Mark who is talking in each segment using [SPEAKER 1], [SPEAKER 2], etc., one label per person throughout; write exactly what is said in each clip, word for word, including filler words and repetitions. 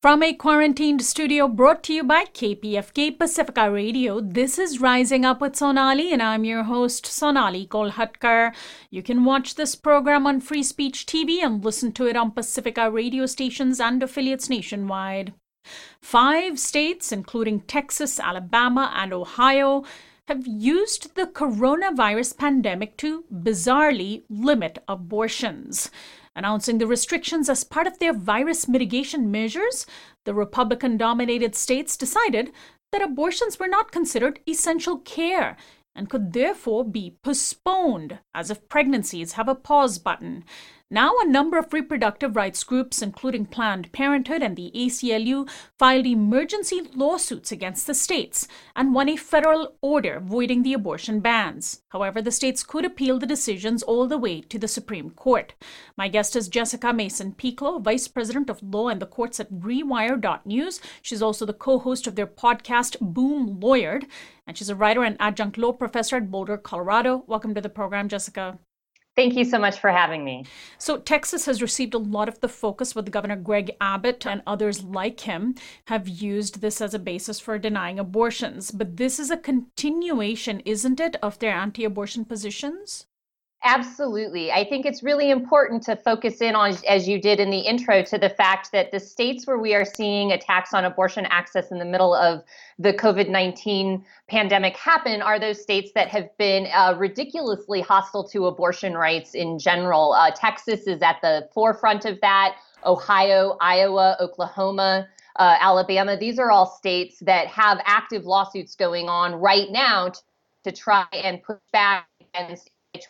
[SPEAKER 1] From a quarantined studio brought to you by K P F K Pacifica Radio, this is Rising Up with Sonali, and I'm your host, Sonali Kolhatkar. You can watch this program on Free Speech T V and listen to it on Pacifica radio stations and affiliates nationwide. Five states, including Texas, Alabama, and Ohio, have used the coronavirus pandemic to bizarrely limit abortions. Announcing the restrictions as part of their virus mitigation measures, the Republican-dominated states decided that abortions were not considered essential care and could therefore be postponed, as if pregnancies have a pause button. Now, a number of reproductive rights groups, including Planned Parenthood and the A C L U, filed emergency lawsuits against the states and won a federal order voiding the abortion bans. However, the states could appeal the decisions all the way to the Supreme Court. My guest is Jessica Mason-Pieklo, Vice President of Law and the Courts at Rewire dot news. She's also the co-host of their podcast, Boom Lawyered, and she's a writer and adjunct law professor at Boulder, Colorado. Welcome to the program, Jessica.
[SPEAKER 2] Thank you so much for having me.
[SPEAKER 1] So Texas has received a lot of the focus, with Governor Greg Abbott and others like him have used this as a basis for denying abortions. But this is a continuation, isn't it, of their anti-abortion positions?
[SPEAKER 2] Absolutely. I think it's really important to focus in on, as you did in the intro, to the fact that the states where we are seeing attacks on abortion access in the middle of the COVID nineteen pandemic happen are those states that have been uh, ridiculously hostile to abortion rights in general. Uh, Texas is at the forefront of that. Ohio, Iowa, Oklahoma, uh, Alabama, these are all states that have active lawsuits going on right now to, to try and push back against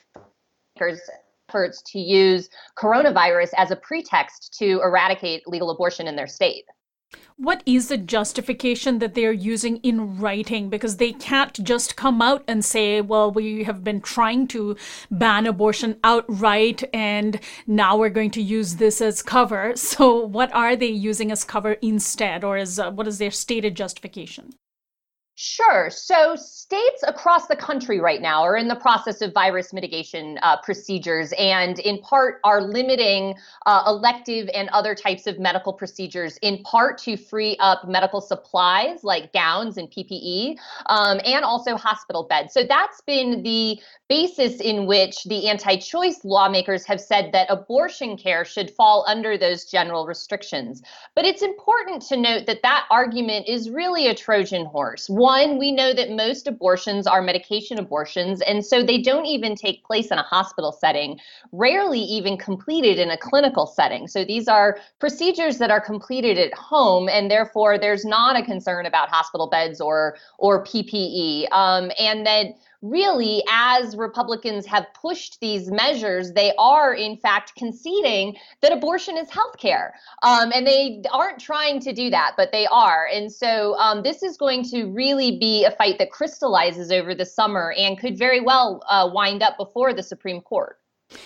[SPEAKER 2] efforts to use coronavirus as a pretext to eradicate legal abortion in their state.
[SPEAKER 1] What is the justification that they're using in writing? Because they can't just come out and say, well, we have been trying to ban abortion outright and now we're going to use this as cover. So what are they using as cover instead, or is uh, what is their stated justification?
[SPEAKER 2] Sure. So states across the country right now are in the process of virus mitigation uh, procedures, and in part are limiting uh, elective and other types of medical procedures, in part to free up medical supplies like gowns and P P E, um, and also hospital beds. So that's been the basis in which the anti-choice lawmakers have said that abortion care should fall under those general restrictions. But it's important to note that that argument is really a Trojan horse. One, we know that most abortions are medication abortions, and so they don't even take place in a hospital setting, rarely even completed in a clinical setting. So these are procedures that are completed at home, and therefore there's not a concern about hospital beds or, or P P E. Um, and that really, as Republicans have pushed these measures, they are, in fact, conceding that abortion is health care. Um, and they aren't trying to do that, but they are. And so um, this is going to really be a fight that crystallizes over the summer and could very well uh, wind up before the Supreme Court.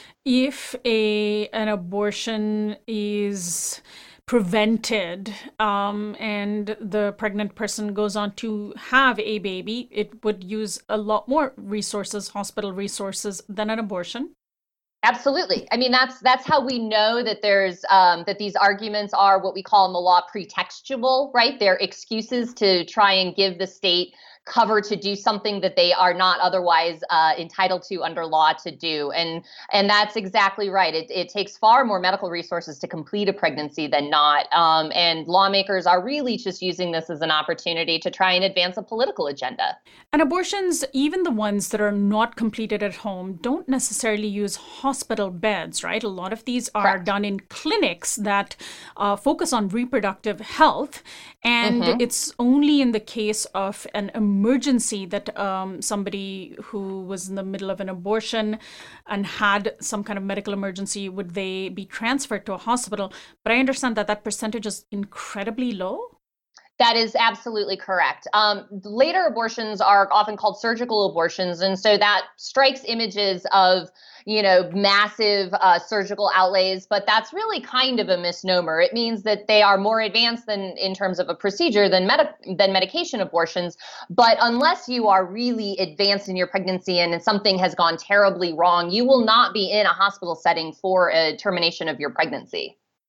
[SPEAKER 1] If a an abortion is prevented um, and the pregnant person goes on to have a baby, it would use a lot more resources, hospital resources, than an abortion.
[SPEAKER 2] Absolutely. I mean, that's that's how we know that there's um, that these arguments are what we call in the law pretextual, right? They're excuses to try and give the state cover to do something that they are not otherwise uh, entitled to under law to do. And and that's exactly right. It, it takes far more medical resources to complete a pregnancy than not. Um, and lawmakers are really just using this as an opportunity to try and advance a political agenda.
[SPEAKER 1] And abortions, even the ones that are not completed at home, don't necessarily use hospital beds, right? A lot of these are Correct. Done in clinics that uh, focus on reproductive health. And mm-hmm. it's only in the case of an emergency that um, somebody who was in the middle of an abortion and had some kind of medical emergency, would they be transferred to a hospital? But I understand that that percentage is incredibly low.
[SPEAKER 2] That is absolutely correct. Um, later abortions are often called surgical abortions. And so that strikes images of, you know, massive uh, surgical outlays, but that's really kind of a misnomer. It means that they are more advanced than in terms of a procedure than, med- than medication abortions. But unless you are really advanced in your pregnancy and something has gone terribly wrong, you will not be in a hospital setting for a termination of your pregnancy.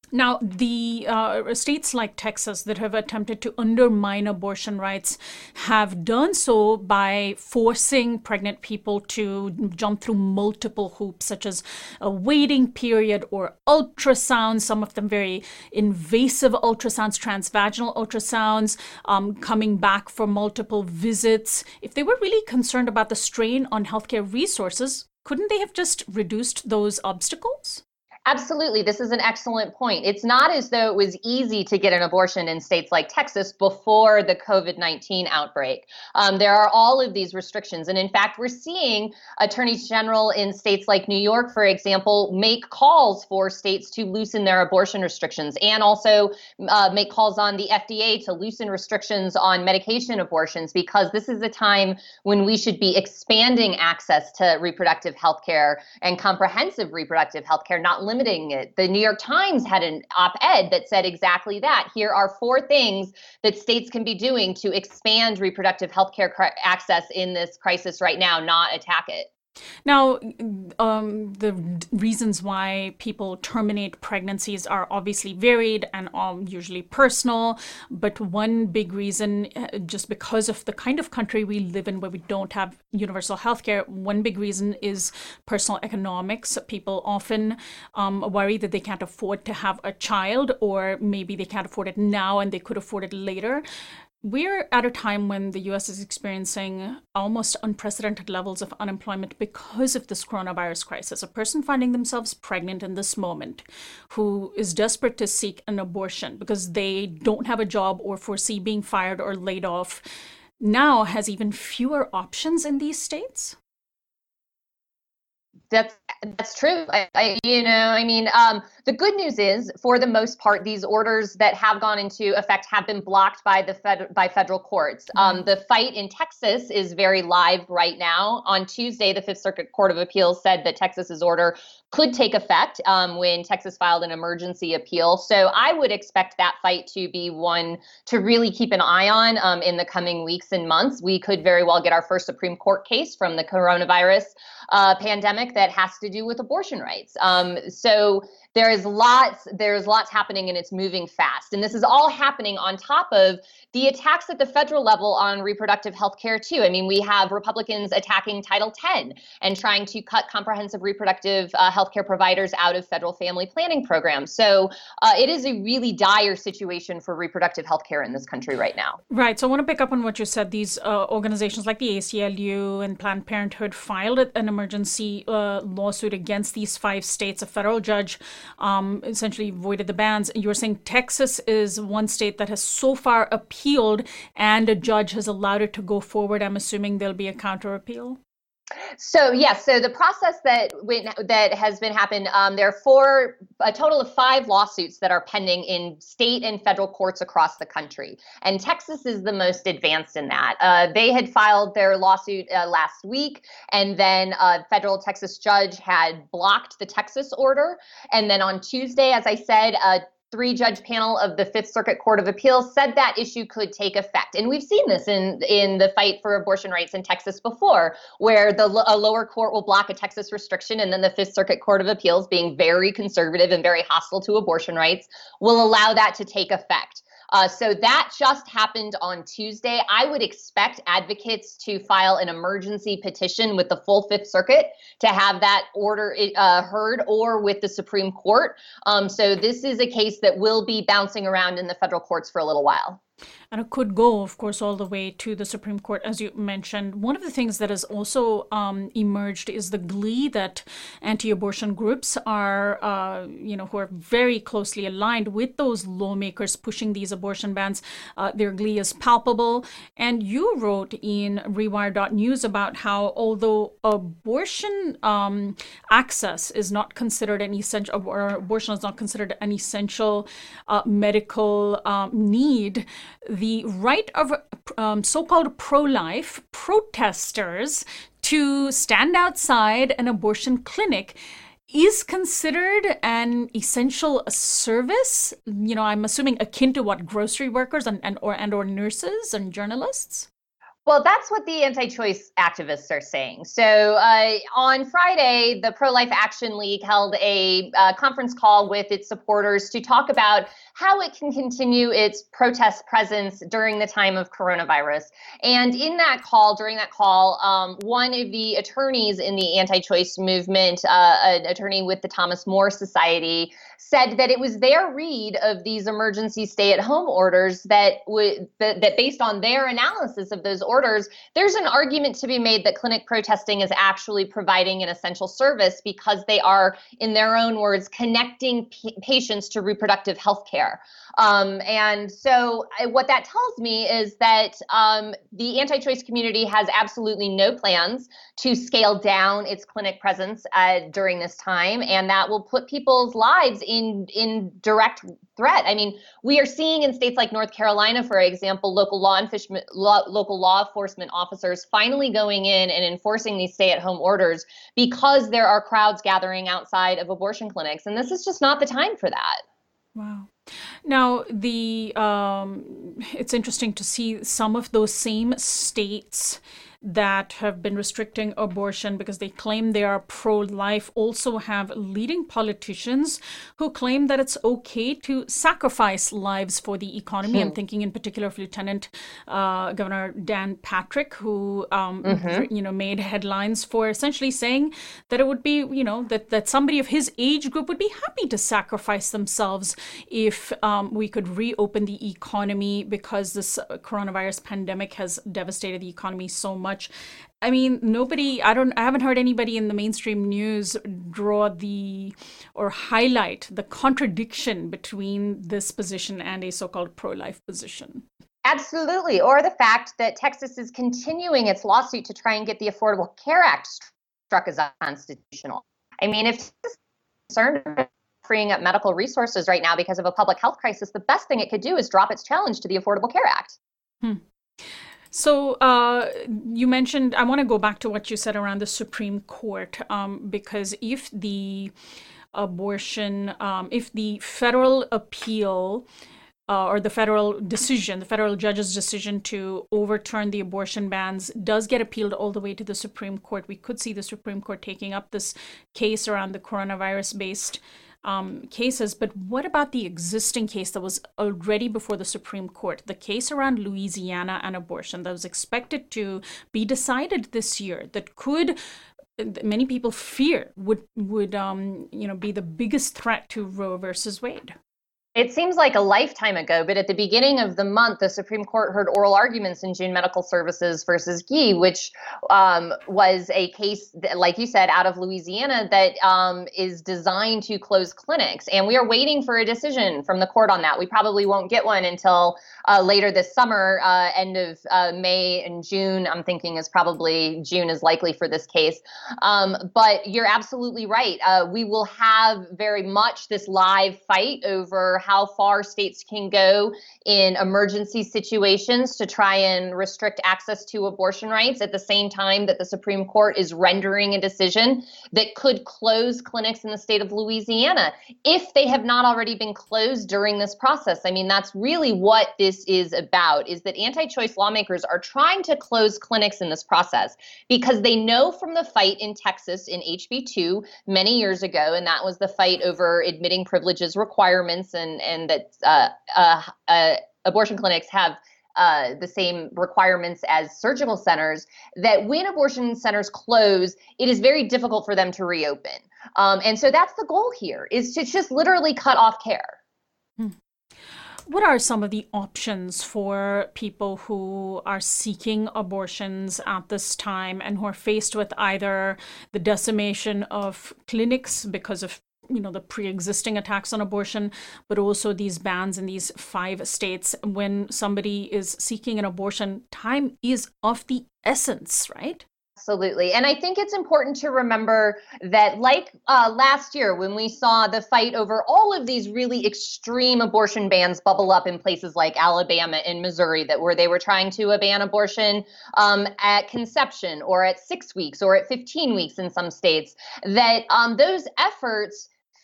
[SPEAKER 1] Now, the uh, states like Texas that have attempted to undermine abortion rights have done so by forcing pregnant people to jump through multiple hoops, such as a waiting period or ultrasounds, some of them very invasive ultrasounds, transvaginal ultrasounds, um, coming back for multiple visits. If they were really concerned about the strain on healthcare resources, couldn't they have just reduced those obstacles?
[SPEAKER 2] Absolutely. This is an excellent point. It's not as though it was easy to get an abortion in states like Texas before the COVID nineteen outbreak. Um, there are all of these restrictions. And in fact, we're seeing attorneys general in states like New York, for example, make calls for states to loosen their abortion restrictions and also uh, make calls on the F D A to loosen restrictions on medication abortions, because this is a time when we should be expanding access to reproductive health care and comprehensive reproductive health care, not limiting it. The New York Times had an op-ed that said exactly that. Here are four things that states can be doing to expand reproductive health care cr- access in this crisis right now, not attack it.
[SPEAKER 1] Now, um, the reasons why people terminate pregnancies are obviously varied and um, usually personal. But one big reason, just because of the kind of country we live in where we don't have universal health care, one big reason is personal economics. People often um, worry that they can't afford to have a child, or maybe they can't afford it now and they could afford it later. We're at a time when the U S is experiencing almost unprecedented levels of unemployment because of this coronavirus crisis. A person finding themselves pregnant in this moment who is desperate to seek an abortion because they don't have a job or foresee being fired or laid off now has even fewer options in these states.
[SPEAKER 2] That's that's true. I, I, you know, I mean, um, the good news is, for the most part, these orders that have gone into effect have been blocked by the fed, by federal courts. Mm-hmm. Um, the fight in Texas is very live right now. On Tuesday, the Fifth Circuit Court of Appeals said that Texas's order could take effect um, when Texas filed an emergency appeal. So I would expect that fight to be one to really keep an eye on um, in the coming weeks and months. We could very well get our first Supreme Court case from the coronavirus uh, pandemic that has to do with abortion rights. Um, so there is lots, there's lots happening, and it's moving fast. And this is all happening on top of the attacks at the federal level on reproductive health care too. I mean, we have Republicans attacking Title ten and trying to cut comprehensive reproductive uh, health care providers out of federal family planning programs. So uh, it is a really dire situation for reproductive health care in this country right now.
[SPEAKER 1] Right. So I want to pick up on what you said. These uh, organizations like the A C L U and Planned Parenthood filed an emergency uh, lawsuit against these five states. A federal judge um, essentially voided the bans. You were saying Texas is one state that has so far appealed and a judge has allowed it to go forward. I'm assuming there'll be a counter appeal.
[SPEAKER 2] So yes, so the process that that has been happened, um, there are four, a total of five lawsuits that are pending in state and federal courts across the country, and Texas is the most advanced in that. Uh, they had filed their lawsuit uh, last week, and then a federal Texas judge had blocked the Texas order, and then on Tuesday, as I said, a three-judge panel of the Fifth Circuit Court of Appeals said that issue could take effect. And we've seen this in, in the fight for abortion rights in Texas before, where the a lower court will block a Texas restriction, and then the Fifth Circuit Court of Appeals, being very conservative and very hostile to abortion rights, will allow that to take effect. Uh, so that just happened on Tuesday. I would expect advocates to file an emergency petition with the full Fifth Circuit to have that order uh, heard, or with the Supreme Court. Um, so this is a case that will be bouncing around in the federal courts for a little while.
[SPEAKER 1] And it could go, of course, all the way to the Supreme Court, as you mentioned. One of the things that has also um, emerged is the glee that anti-abortion groups are, uh, you know, who are very closely aligned with those lawmakers pushing these abortion bans. Uh, their glee is palpable. And you wrote in Rewire dot news about how, although abortion um, access is not considered an essential, or abortion is not considered an essential uh, medical um, need, the right of um, so-called pro-life protesters to stand outside an abortion clinic is considered an essential service. You know, I'm assuming akin to what grocery workers and, and or and or nurses and journalists.
[SPEAKER 2] Well, that's what the anti-choice activists are saying. So uh, on Friday, the Pro-Life Action League held a uh, conference call with its supporters to talk about how it can continue its protest presence during the time of coronavirus. And in that call, during that call, um, one of the attorneys in the anti-choice movement, uh, an attorney with the Thomas More Society, said that it was their read of these emergency stay-at-home orders that would that, that based on their analysis of those orders, there's an argument to be made that clinic protesting is actually providing an essential service because they are, in their own words, connecting p- patients to reproductive health care. Um, and so I, what that tells me is that um, the anti-choice community has absolutely no plans to scale down its clinic presence uh, during this time, and that will put people's lives in in direct threat. I mean, we are seeing in states like North Carolina, for example, local law enforcement law, local law enforcement officers finally going in and enforcing these stay-at-home orders because there are crowds gathering outside of abortion clinics, and this is just not the time for that.
[SPEAKER 1] Wow. Now, the um, it's interesting to see some of those same states that have been restricting abortion because they claim they are pro-life also have leading politicians who claim that it's okay to sacrifice lives for the economy. Hmm. I'm thinking in particular of Lieutenant uh, Governor Dan Patrick, who um, mm-hmm. you know made headlines for essentially saying that it would be you know that that somebody of his age group would be happy to sacrifice themselves if um, we could reopen the economy because this coronavirus pandemic has devastated the economy so much. Much. I mean, nobody, I don't, I haven't heard anybody in the mainstream news draw the, or highlight the contradiction between this position and a so-called pro-life position.
[SPEAKER 2] Absolutely. Or the fact that Texas is continuing its lawsuit to try and get the Affordable Care Act struck as unconstitutional. I mean, if Texas is concerned about freeing up medical resources right now because of a public health crisis, the best thing it could do is drop its challenge to the Affordable Care Act.
[SPEAKER 1] Hmm. So uh, you mentioned, I want to go back to what you said around the Supreme Court, um, because if the abortion, um, if the federal appeal uh, or the federal decision, the federal judge's decision to overturn the abortion bans does get appealed all the way to the Supreme Court, we could see the Supreme Court taking up this case around the coronavirus-based Um, cases. But what about the existing case that was already before the Supreme Court, the case around Louisiana and abortion that was expected to be decided this year, that could, many people fear, would would um, you know be the biggest threat to Roe versus Wade?
[SPEAKER 2] It seems like a lifetime ago, but at the beginning of the month, the Supreme Court heard oral arguments in June Medical Services versus Gee, which um, was a case, that, like you said, out of Louisiana that um, is designed to close clinics. And we are waiting for a decision from the court on that. We probably won't get one until uh, later this summer, uh, end of uh, May and June. I'm thinking is probably June is likely for this case. Um, but you're absolutely right. Uh, we will have very much this live fight over how far states can go in emergency situations to try and restrict access to abortion rights at the same time that the Supreme Court is rendering a decision that could close clinics in the state of Louisiana if they have not already been closed during this process. I mean, that's really what this is about, is that anti-choice lawmakers are trying to close clinics in this process because they know from the fight in Texas in H B two many years ago, and that was the fight over admitting privileges requirements and And, and that uh, uh, uh, abortion clinics have uh, the same requirements as surgical centers, that when abortion centers close, it is very difficult for them to reopen. Um, and so that's the goal here, is to just literally cut off care.
[SPEAKER 1] Hmm. What are some of the options for people who are seeking abortions at this time and who are faced with either the decimation of clinics because of you know, the pre-existing attacks on abortion, but also these bans in these five states? When somebody is seeking an abortion, time is of the essence, right?
[SPEAKER 2] Absolutely. And I think it's important to remember that, like uh, last year, when we saw the fight over all of these really extreme abortion bans bubble up in places like Alabama and Missouri, that where they were trying to ban abortion um, at conception or at six weeks or at fifteen weeks in some states, that um, those efforts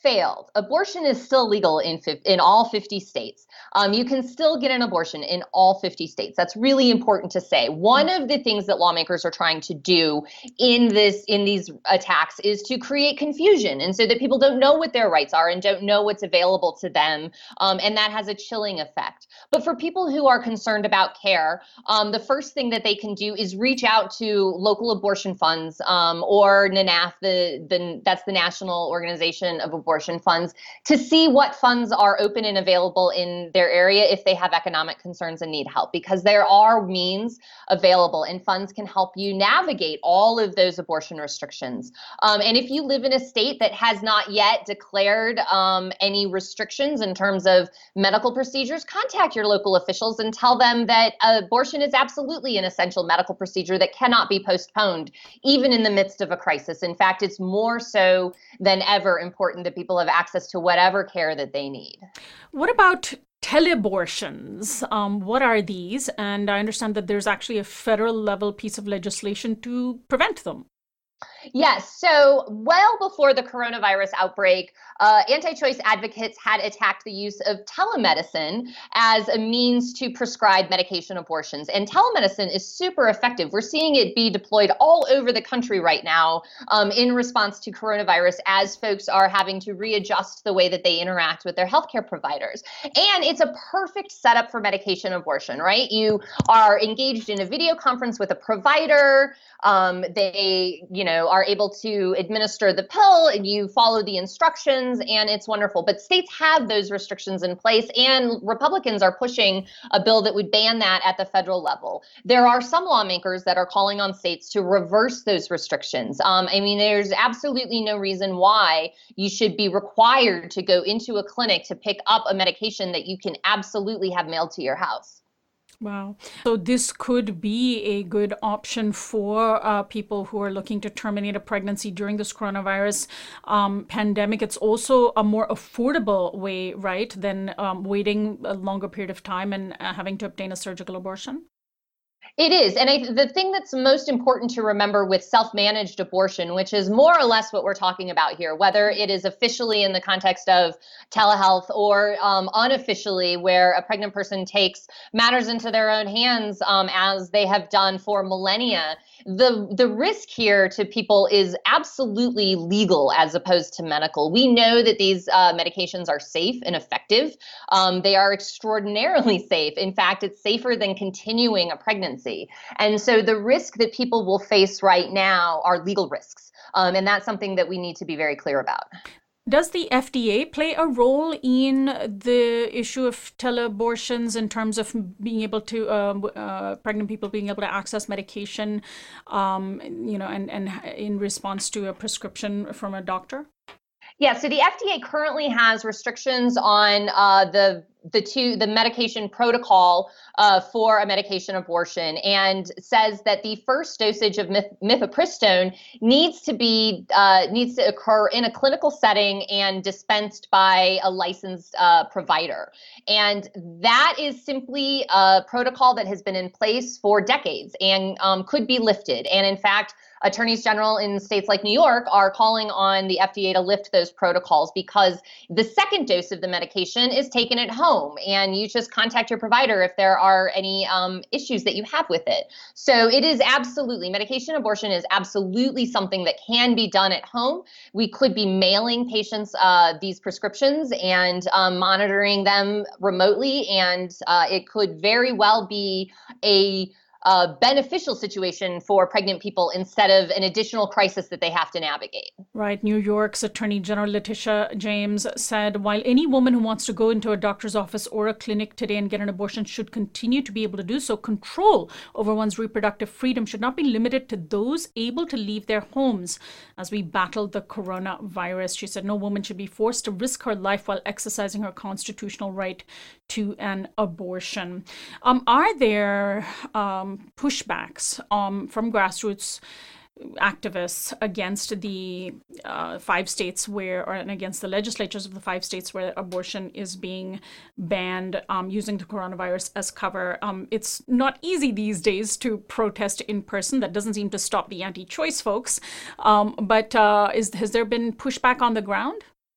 [SPEAKER 2] failed, abortion is still legal in in all fifty states. Um, you can still get an abortion in all fifty states. That's really important to say. One of the things that lawmakers are trying to do in this in these attacks is to create confusion, and so that people don't know what their rights are and don't know what's available to them, um, and that has a chilling effect. But for people who are concerned about care, um, the first thing that they can do is reach out to local abortion funds, um, or N A N A F, the, the that's the National Organization of Abortion Funds, to see what funds are open and available in their area if they have economic concerns and need help, because there are means available and funds can help you navigate all of those abortion restrictions. Um, and if you live in a state that has not yet declared um, any restrictions in terms of medical procedures, contact your local officials and tell them that abortion is absolutely an essential medical procedure that cannot be postponed, even in the midst of a crisis. In fact, it's more so than ever important that people have access to whatever care that they need.
[SPEAKER 1] What about teleabortions? Um, what are these? And I understand that there's actually a federal level piece of legislation to prevent them.
[SPEAKER 2] Yes. So well before the coronavirus outbreak, uh, anti-choice advocates had attacked the use of telemedicine as a means to prescribe medication abortions. And telemedicine is super effective. We're seeing it be deployed all over the country right now um, in response to coronavirus, as folks are having to readjust the way that they interact with their healthcare providers. And it's a perfect setup for medication abortion, right? You are engaged in a video conference with a provider. Um, they, you know, are able to administer the pill and you follow the instructions, and it's wonderful. But states have those restrictions in place, and Republicans are pushing a bill that would ban that at the federal level. There are some lawmakers that are calling on states to reverse those restrictions. Um, I mean, there's absolutely no reason why you should be required to go into a clinic to pick up a medication that you can absolutely have mailed to your house.
[SPEAKER 1] Wow. So this could be a good option for uh, people who are looking to terminate a pregnancy during this coronavirus um, pandemic. It's also a more affordable way, right, than um, waiting a longer period of time and uh, having to obtain a surgical abortion?
[SPEAKER 2] It is. And I, the thing that's most important to remember with self-managed abortion, which is more or less what we're talking about here, whether it is officially in the context of telehealth or um, unofficially, where a pregnant person takes matters into their own hands, um, as they have done for millennia, the, the risk here to people is absolutely legal as opposed to medical. We know that these uh, medications are safe and effective. Um, they are extraordinarily safe. In fact, it's safer than continuing a pregnancy. And so the risk that people will face right now are legal risks. Um, and that's something that we need to be very clear about.
[SPEAKER 1] Does the F D A play a role in the issue of teleabortions in terms of being able to, uh, uh, pregnant people being able to access medication, um, you know, and, and in response to a prescription from a doctor?
[SPEAKER 2] Yeah, so the F D A currently has restrictions on uh, the the two the medication protocol uh, for a medication abortion, and says that the first dosage of mif- mifepristone needs to be uh, needs to occur in a clinical setting and dispensed by a licensed uh, provider. And that is simply a protocol that has been in place for decades and um, could be lifted. And in fact, attorneys general in states like New York are calling on the F D A to lift those protocols, because the second dose of the medication is taken at home and you just contact your provider if there are any um, issues that you have with it. So it is absolutely, medication abortion is absolutely something that can be done at home. We could be mailing patients uh, these prescriptions and um, monitoring them remotely, and uh, it could very well be a a beneficial situation for pregnant people instead of an additional crisis that they have to navigate.
[SPEAKER 1] Right. New York's Attorney General Letitia James said, while any woman who wants to go into a doctor's office or a clinic today and get an abortion should continue to be able to do so, control over one's reproductive freedom should not be limited to those able to leave their homes as we battle the coronavirus. She said no woman should be forced to risk her life while exercising her constitutional right to an abortion. Um, are there um, pushbacks um, from grassroots activists against the uh, five states where, or and against the legislatures of the five states where abortion is being banned, um, using the coronavirus as cover? Um, it's not easy these days to protest in person. That doesn't seem to stop the anti-choice folks. Um, but uh, is has there been pushback on the ground?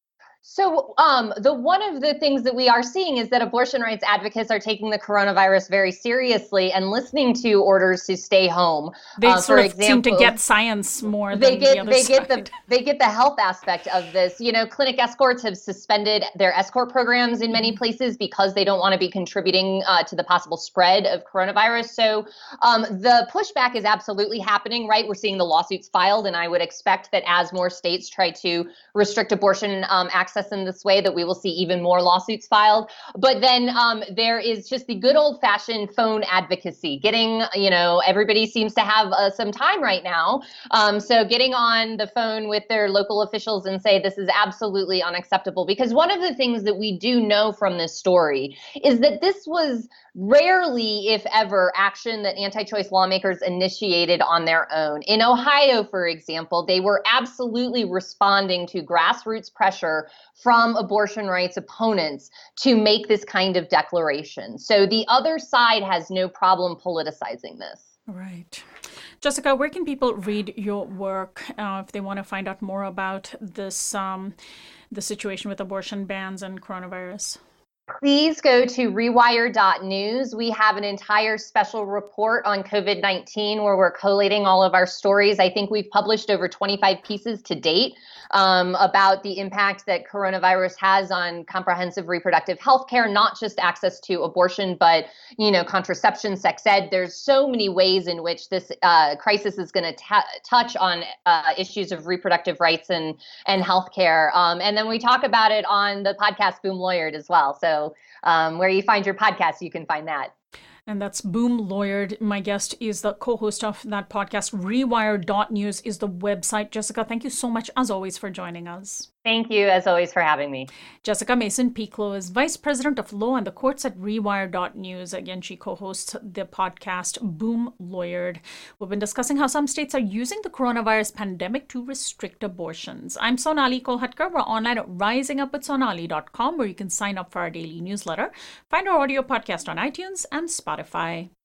[SPEAKER 2] So um, the one of the things that we are seeing is that abortion rights advocates are taking the coronavirus very seriously and listening to orders to stay home.
[SPEAKER 1] They
[SPEAKER 2] uh,
[SPEAKER 1] sort
[SPEAKER 2] for
[SPEAKER 1] of
[SPEAKER 2] example,
[SPEAKER 1] seem to get science more
[SPEAKER 2] they
[SPEAKER 1] than
[SPEAKER 2] get
[SPEAKER 1] the other
[SPEAKER 2] they
[SPEAKER 1] side.
[SPEAKER 2] get the they get the health aspect of this. You know, clinic escorts have suspended their escort programs in many places because they don't want to be contributing uh, to the possible spread of coronavirus. So um, the pushback is absolutely happening, right? We're seeing the lawsuits filed, and I would expect that as more states try to restrict abortion um, access in this way, that we will see even more lawsuits filed. But then um, there is just the good old fashioned phone advocacy, getting, you know, everybody seems to have uh, some time right now. Um, so getting on the phone with their local officials and say, this is absolutely unacceptable. Because one of the things that we do know from this story is that this was rarely, if ever, action that anti-choice lawmakers initiated on their own. In Ohio, for example, they were absolutely responding to grassroots pressure from abortion rights opponents to make this kind of declaration. So the other side has no problem politicizing this.
[SPEAKER 1] Right. Jessica, where can people read your work uh, if they want to find out more about this, um, the situation with abortion bans and coronavirus?
[SPEAKER 2] Please go to rewire dot news. We have an entire special report on COVID nineteen where we're collating all of our stories. I think we've published over twenty-five pieces to date um, about the impact that coronavirus has on comprehensive reproductive health care, not just access to abortion, but, you know, contraception, sex ed. There's so many ways in which this uh, crisis is going to t- touch on uh, issues of reproductive rights and, and health care. Um, and then we talk about it on the podcast Boom Lawyered as well. So Um, where you find your podcast, you can find that.
[SPEAKER 1] And that's Boom Lawyered. My guest is the co-host of that podcast. rewire dot news is the website. Jessica, thank you so much, as always, for joining us.
[SPEAKER 2] Thank you, as always, for having me.
[SPEAKER 1] Jessica Mason-Pieklo is Vice President of Law and the Courts at rewire dot news. Again, she co-hosts the podcast Boom Lawyered. We've been discussing how some states are using the coronavirus pandemic to restrict abortions. I'm Sonali Kolhatkar. We're online at rising up with sonali dot com, where you can sign up for our daily newsletter. Find our audio podcast on iTunes and Spotify.